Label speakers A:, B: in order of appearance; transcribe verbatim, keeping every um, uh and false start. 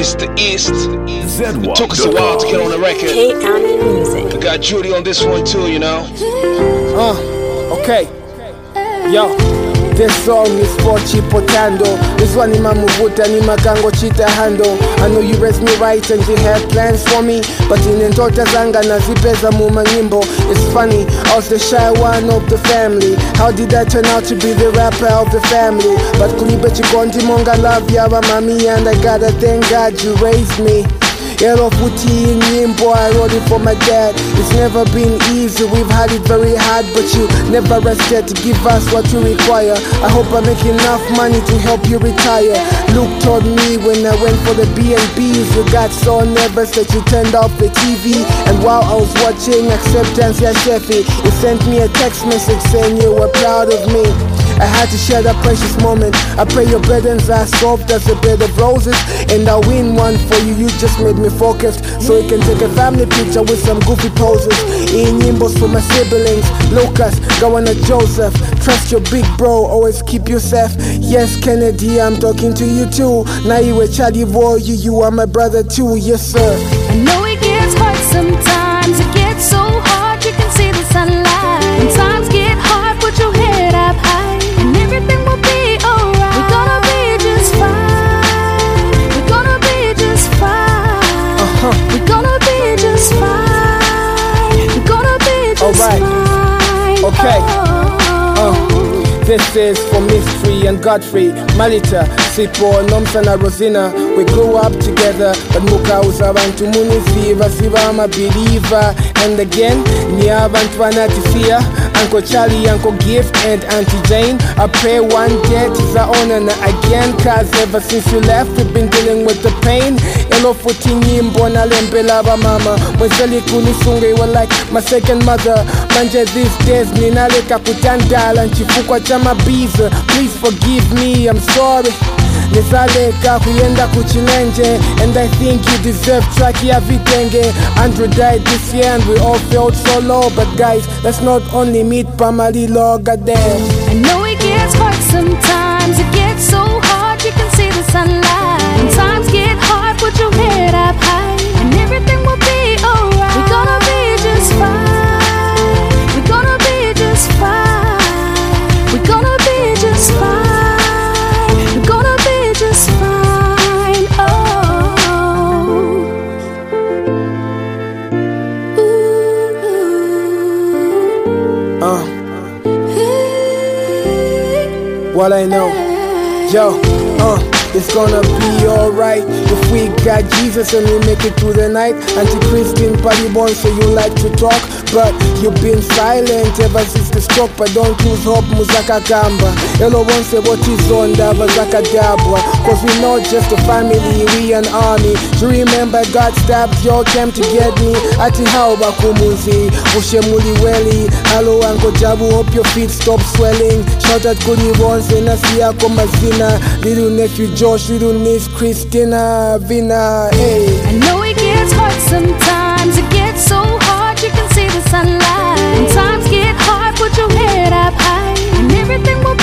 A: Mister East.
B: Z-Walk.
A: Took us a while to get on the record.
C: K-County Music.
A: We got Judy on this one too, you know.
D: Uh, okay. Yo. This song is for Chipotando. This one in Mamuvuta ni makango chita handle. I know you raised me right and you had plans for me, but in Entota Zanga na zipeza muma nyimbo. It's funny, I was the shy one of the family. How did I turn out to be the rapper of the family? But kulibe chikondi monga love ya mami, and I gotta thank God you raised me. Yellow footy nyimbo, I wrote it for my dad. It's never been easy, we've had it very hard, but you never rested to give us what you require. I hope I make enough money to help you retire. Luke told me when I went for the B and B's, you got so nervous that you turned off the T V. And while I was watching Acceptance ya Sheffy, he sent me a text message saying you were proud of me. I had to share that precious moment. I pray your burdens are soft as a bed of roses, and I'll win one for you. You just made me focused, so you can take a family picture with some goofy poses. In nimbos for my siblings, Lucas, Gawana Joseph. Trust your big bro, always keep you safe. Yes, Kennedy, I'm talking to you too. Now you a Charlie boy, you, you are my brother too. Yes, sir.
E: I know it gets hard sometimes. It gets so hard, you can see the sunlight. When times get hard, put your head up high. Everything will be alright. We're gonna be just fine. We're gonna be just fine.
D: Uh-huh.
E: We're gonna be just fine. We're gonna be just
D: Alright.
E: fine.
D: Okay.
E: Oh.
D: Uh. This is for Mystery and Godfrey, Malita, Sipo, Nomsana, Rosina. We grew up together, but Muka usabantu munisiva, siva I'm a believer. And again, ni abantu banatisia, Uncle Charlie, Uncle Gift, and Auntie Jane. I pray one day to honor again, cause ever since you left, we've been dealing with the pain. Elo futini mbona lembela ba mama. Mwezeli kunisunga, you were like my second mother. Manje these days, ninaleka kutandala, nchifukwa chama biza. Please forgive me, I'm sorry. Nisaleka kuyenda kuchilenje, and I think you deserve track ya vitenge. Andrew died this year and we all felt so low, but guys, let's not only meet Pamalilo, goddamn.
E: I know it gets hard sometimes. It gets so hard, you can see the sunlight. When times get hard, put your head up high, and everything will be alright. We're gonna be just fine. We're gonna be just fine. We're gonna be just fine. We're gonna be just fine. Oh. Ooh.
D: Uh. What I know, yo, uh, it's gonna be alright if we got Jesus and we make it through the night. Anti-Christian party born, so you like to talk, but you've been silent ever since the stroke. But don't lose hope, Muzaka Gamba. Hello, won't say what is on Davazaka Dabwa. Cause we're not just a family, we an army. Do you remember God stabbed your camp to get me? Ati how bakumuzi, Ushemuli Welly. Hello, Uncle Jabu, hope your feet stop swelling. Shout out Kuni Bonse, Nasia Komazina. Little nephew Josh, little niece Christina, Vina, hey.
E: I know it gets hard sometimes. It gets so hard, you can see the sunlight. When times get hard, put your head up high, and everything will